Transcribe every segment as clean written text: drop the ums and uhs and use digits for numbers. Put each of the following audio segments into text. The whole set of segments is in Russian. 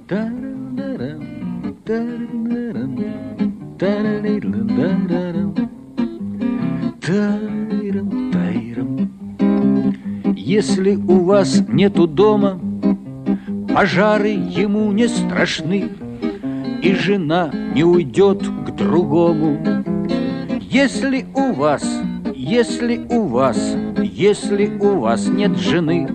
Если у вас нету дома, пожары ему не страшны, и жена не уйдет к другому. Если у вас нет жены,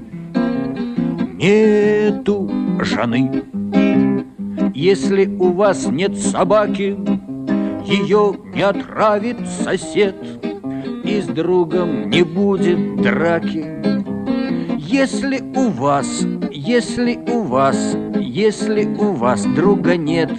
нету жены. Если у вас нет собаки, ее не отравит сосед, и с другом не будет драки. Если у вас друга нет,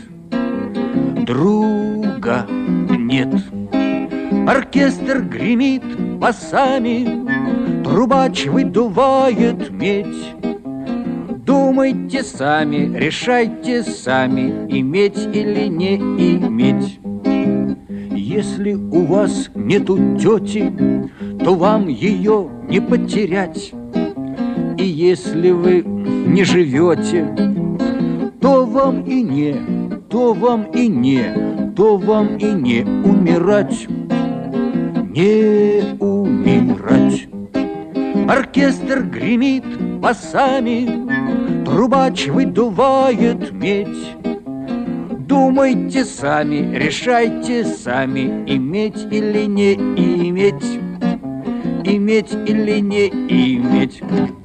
оркестр гремит басами, трубач выдувает медь. Думайте сами, решайте сами, иметь или не иметь. Если у вас нету тети, то вам ее не потерять. И если вы не живете, то вам и не умирать. Не умирать. Оркестр гремит басами, трубач выдувает медь. Думайте сами, решайте сами, иметь или не иметь, иметь или не иметь.